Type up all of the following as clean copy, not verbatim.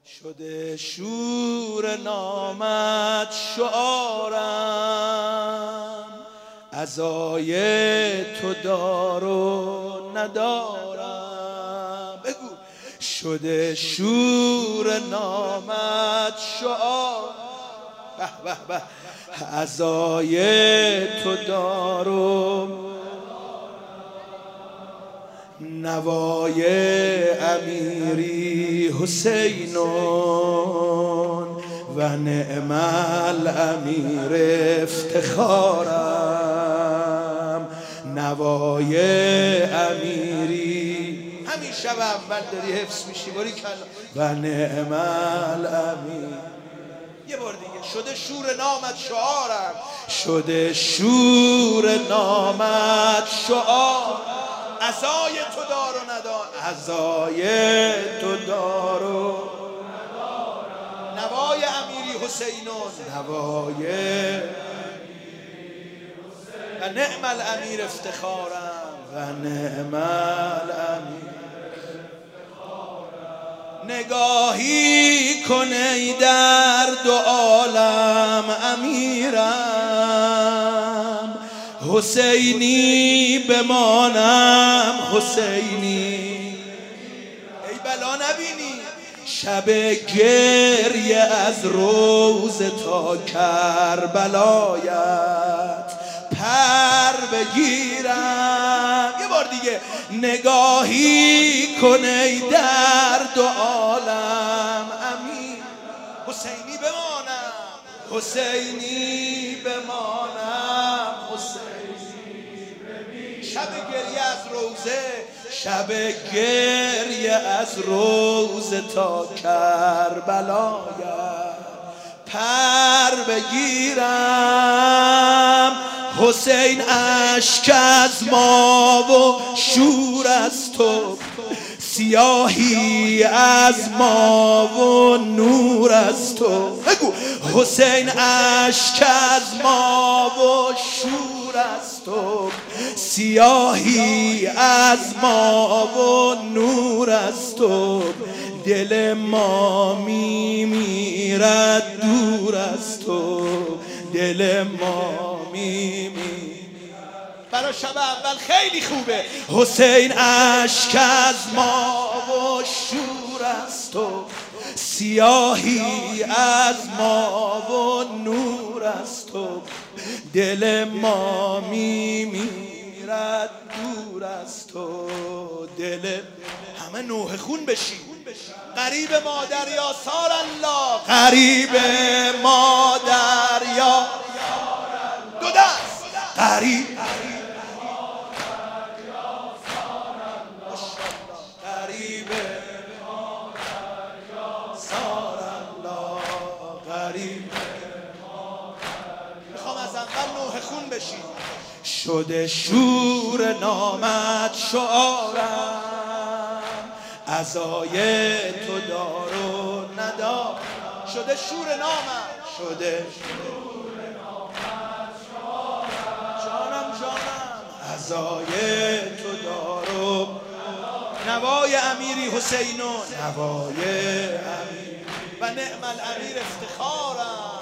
شده شور نامت شعارم، عزای تو دار و ندارم. بگو شده شور نامت شعار، به به به، عزای تو دار و نوای امیری حسینون و نعم الامیر افتخارم. نوای امیری همین شب اول داری حفظ میشی باریکلا. و نعم الامیر. یه بار دیگه. شده شور نامت شعارم، شده شور نامت شعار، عزای تو دار و ندار، عزای تو دار و نوای امیری حسینون، نوای و نعم الامیر افتخارم، و نعم الامیر. نگاهی کن ای در دو عالم امیرم، حسینی بمانم حسینی. ای بلا نبینی شب گریه از روز تا کربلایت پر بگیرم. یه بار دیگه. نگاهی کن ای در دو عالم امین، حسینی بمانم حسینی بمانم حسینی. شب گریه از روزه، شب گریه از روز تا کربلایت پر بگیرم. حسین اشک از ما و شور از تو، سیاهی از ما و نور از تو. بگو حسین اشک از ما و شور از تو، سیاهی از ما و نور از تو. دل ما میمیرد دور از تو، دل ما میمیرد. برای شب اول خیلی خوبه. حسین اشک از ما و شور از تو، سیاهی از ما و نور از تو. دل ما میمیرد دور از تو، دل. همه نوح خون بشی. قریب مادر یا سار الله، قریب مادر یا دو دست، قریب قریب مادر یا سار الله، قریب مادر. میخوام از اول نوح خون بشی. شده شور نامت شعارم، عزای تو دار و ندار. شده شور نامت، شده شور نامت شعارم، جانم جانم، عزای تو دار و نوای امیری حسینون، نوای امیر و نعم الامیر افتخارم.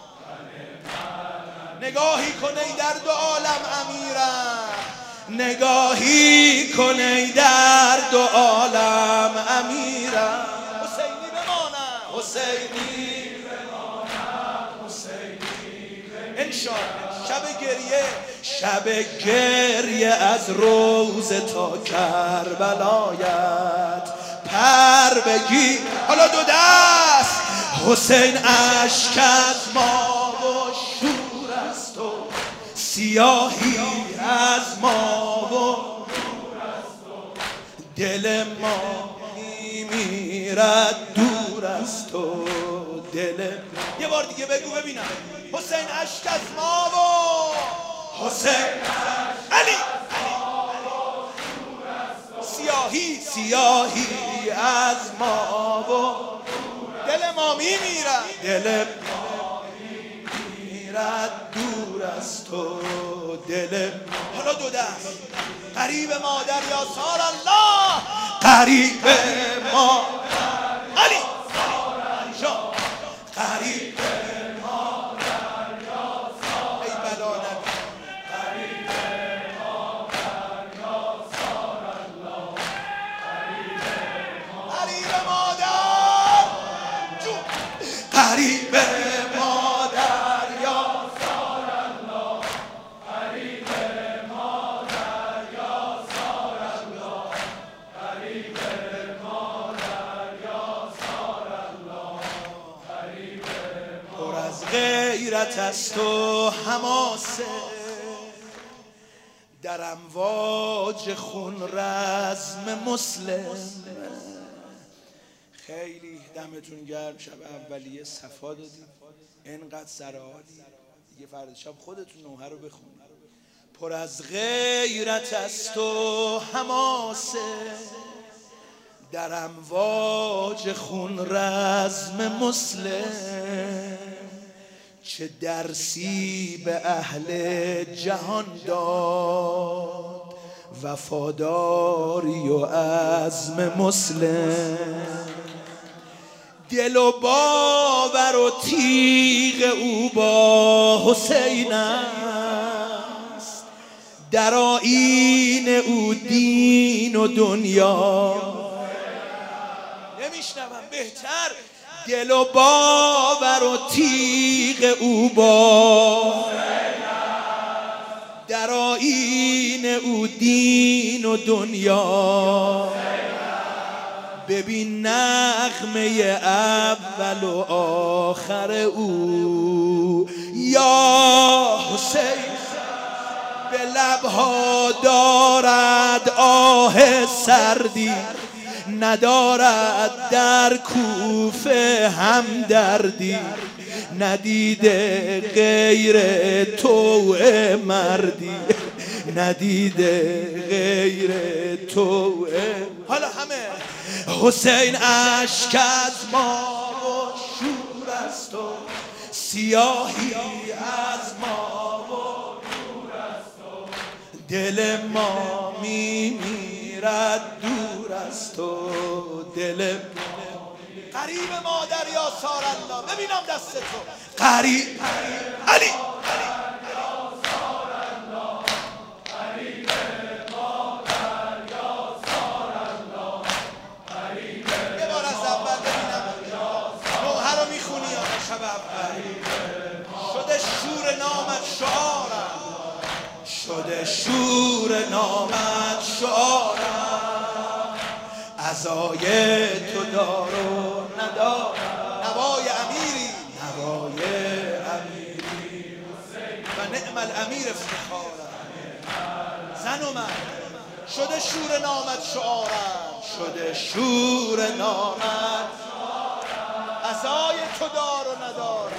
نگاهی کن ای در دو عالم امیرم، نگاهی کن ای در دو عالم امیرم. حسینی بمانم حسینی بمانم حسینی بمانم. انشاءالله شب گریه، شب گریه از روز تا کربلایت پر بگیر. حالا دو دست. حسین اشک از ما و شور از تو، سیاهی از ما و نور از تو. دل ما میمیرد دور از تو، دل. یه بار دیگه بگو ببینم. حسین اشک از ما و حسین علی، سیاهی سیاهی از ما و دل ما میمیرد، دل ما میمیرد دور از تو، دل. حالا دو دست. قریب مادر یا سار الله، قریب ما علی غیرت است و حماسه، در امواج خون رزم مسلم. خیلی دمتون گرم، شب اولیه صفا دادیم، اینقدر سرعالی دیگه. فردا شب خودتون نوحه رو بخونید. پر از غیرت است و حماسه، در امواج خون رزم مسلم. چه درسی به اهل جهان داد وفاداری و عزم مسلم. دل و باور و تیغ او با حسین است، در آیین او دین و دنیا. نمیشنوم بهتر. دل و باور و تیغ او با، در آیین او دین و دنیا. ببین نغمه اول و آخر او، یا حسین به لبها دارد آه سردی، ندارد در کوفه همدردی. ندیده غیر تو مردی، ندیده غیر تو. حالا همه حسین اشک از ما و شور است و سیاهی از ما و نور است و دل ما میمیرد دور است و دل قریب مادر یا سار الله. ببینم دست تو قریب علی شده شور نامت شعارم، شده شور نامت شعارم. عزای تو دار و ندار، نوای امیری، نوای امیری و نعم الامیر افتخارم. زن و من شده شور نامت شعارم، شده شور نامت عزای تو دار و ندارم.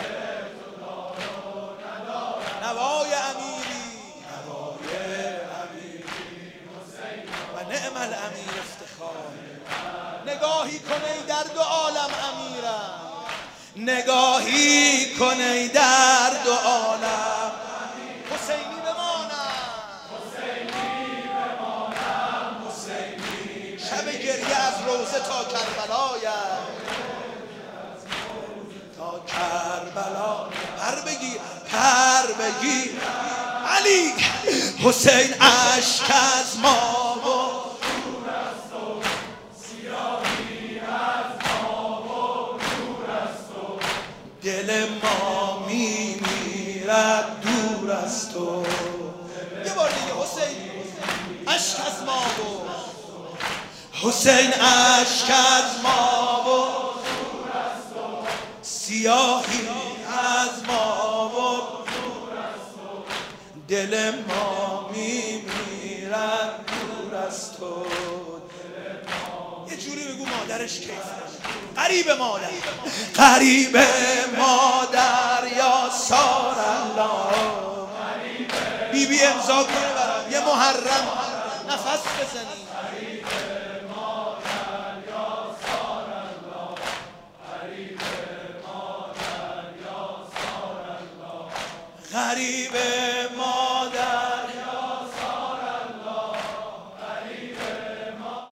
نوای امیری، نوای امیری و نعم الامیر افتخار. نگاهی کن ای در دو عالم امیرم، نگاهی کن ای در دو عالم. حسینی بمانم، حسینی بمانم، حسینی. شب گریه از روزه تا کربلایم، تا کربلا. پر بگیر، پر بگیر علی. حسین اشک از ما و نور است و سیاهی از ما و نور است و دل ما میمیرد دور است و. یه بار دیگه حسین اشک از ما و حسین اشک از ما و نور است و سیاهی از ما و نور است و دل ما میمیرد دور است و. یه جوری بگو مادرش کیف قریب مادر، قریب مادر یا سار الله. بی بی امضا کنه برام یه محرم نفس بزنی. غریب